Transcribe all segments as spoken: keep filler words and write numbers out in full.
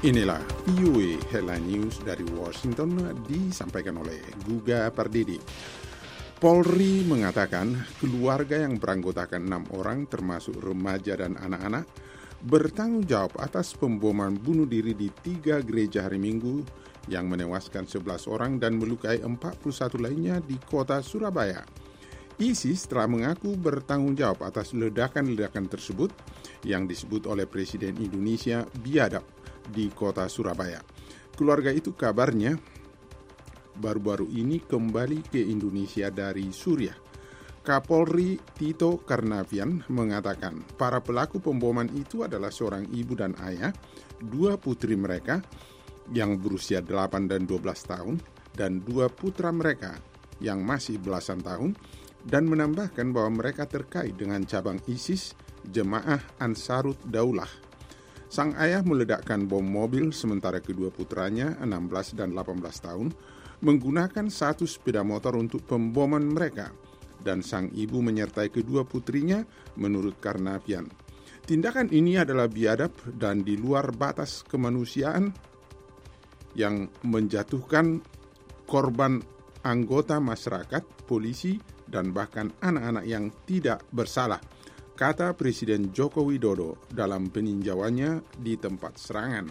Inilah V O A Headline News dari Washington disampaikan oleh Guga Pardidi. Polri mengatakan keluarga yang beranggotakan enam orang termasuk remaja dan anak-anak bertanggung jawab atas pemboman bunuh diri di tiga gereja hari Minggu yang menewaskan sebelas orang dan melukai empat puluh satu lainnya di kota Surabaya. ISIS telah mengaku bertanggung jawab atas ledakan-ledakan tersebut yang disebut oleh Presiden Indonesia biadab di kota Surabaya. Keluarga itu kabarnya baru-baru ini kembali ke Indonesia dari Suriah. Kapolri Tito Karnavian mengatakan para pelaku pemboman itu adalah seorang ibu dan ayah, dua putri mereka yang berusia delapan dan dua belas tahun, dan dua putra mereka yang masih belasan tahun, dan menambahkan bahwa mereka terkait dengan cabang ISIS, Jemaah Ansarut Daulah. Sang ayah meledakkan bom mobil sementara kedua putranya, enam belas dan delapan belas tahun, menggunakan satu sepeda motor untuk pemboman mereka, dan sang ibu menyertai kedua putrinya, menurut Karnavian. Tindakan ini adalah biadab dan di luar batas kemanusiaan yang menjatuhkan korban anggota masyarakat, polisi, dan bahkan anak-anak yang tidak bersalah, kata Presiden Joko Widodo dalam peninjauannya di tempat serangan.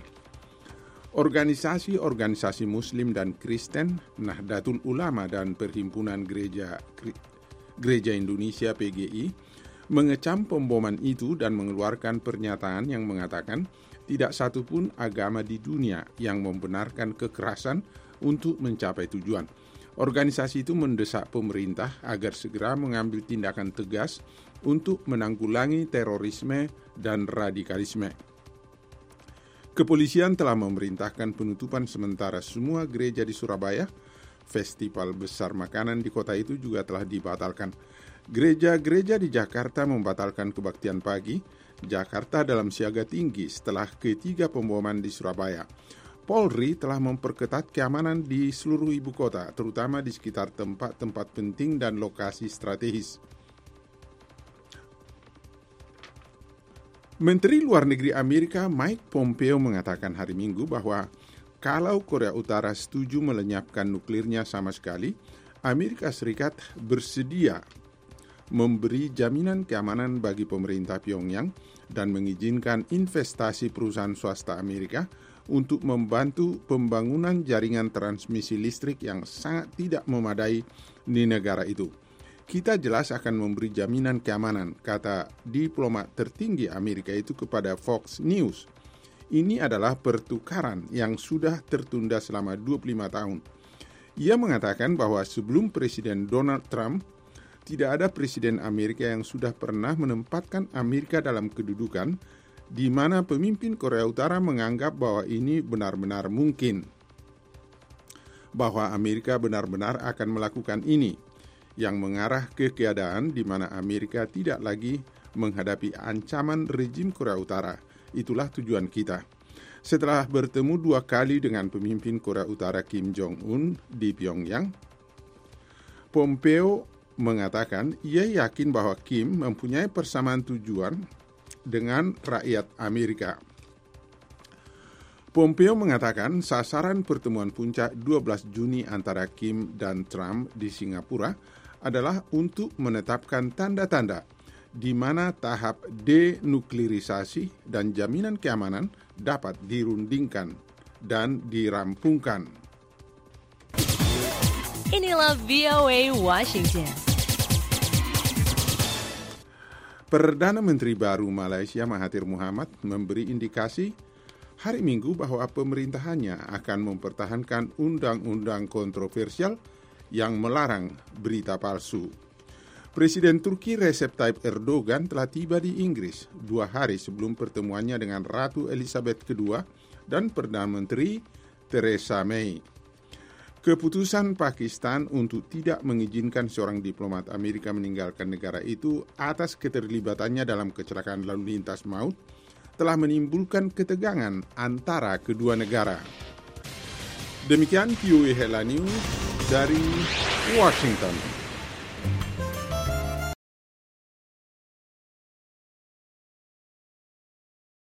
Organisasi-organisasi Muslim dan Kristen, Nahdlatul Ulama dan Perhimpunan Gereja Gereja Indonesia P G I mengecam pemboman itu dan mengeluarkan pernyataan yang mengatakan tidak satupun agama di dunia yang membenarkan kekerasan untuk mencapai tujuan. Organisasi itu mendesak pemerintah agar segera mengambil tindakan tegas untuk menanggulangi terorisme dan radikalisme. Kepolisian telah memerintahkan penutupan sementara semua gereja di Surabaya. Festival besar makanan di kota itu juga telah dibatalkan. Gereja-gereja di Jakarta membatalkan kebaktian pagi. Jakarta dalam siaga tinggi setelah ketiga pemboman di Surabaya. Polri telah memperketat keamanan di seluruh ibu kota, terutama di sekitar tempat-tempat penting dan lokasi strategis. Menteri Luar Negeri Amerika Mike Pompeo mengatakan hari Minggu bahwa kalau Korea Utara setuju melenyapkan nuklirnya sama sekali, Amerika Serikat bersedia memberi jaminan keamanan bagi pemerintah Pyongyang dan mengizinkan investasi perusahaan swasta Amerika untuk membantu pembangunan jaringan transmisi listrik yang sangat tidak memadai di negara itu. Kita jelas akan memberi jaminan keamanan, kata diplomat tertinggi Amerika itu kepada Fox News. Ini adalah pertukaran yang sudah tertunda selama dua puluh lima tahun. Ia mengatakan bahwa sebelum Presiden Donald Trump, tidak ada presiden Amerika yang sudah pernah menempatkan Amerika dalam kedudukan di mana pemimpin Korea Utara menganggap bahwa ini benar-benar mungkin. Bahwa Amerika benar-benar akan melakukan ini, yang mengarah ke keadaan di mana Amerika tidak lagi menghadapi ancaman rejim Korea Utara. Itulah tujuan kita. Setelah bertemu dua kali dengan pemimpin Korea Utara Kim Jong-un di Pyongyang, Pompeo mengatakan ia yakin bahwa Kim mempunyai persamaan tujuan dengan rakyat Amerika. Pompeo mengatakan sasaran pertemuan puncak dua belas Juni antara Kim dan Trump di Singapura adalah untuk menetapkan tanda-tanda di mana tahap denuklirisasi dan jaminan keamanan dapat dirundingkan dan dirampungkan. Inilah V O A Washington. Perdana Menteri baru Malaysia Mahathir Mohamad memberi indikasi hari Minggu bahwa pemerintahannya akan mempertahankan undang-undang kontroversial yang melarang berita palsu. Presiden Turki Recep Tayyip Erdogan telah tiba di Inggris dua hari sebelum pertemuannya dengan Ratu Elizabeth kedua dan Perdana Menteri Theresa May. Keputusan Pakistan untuk tidak mengizinkan seorang diplomat Amerika meninggalkan negara itu atas keterlibatannya dalam kecelakaan lalu lintas maut telah menimbulkan ketegangan antara kedua negara. Demikian V O A Headline News dari Washington.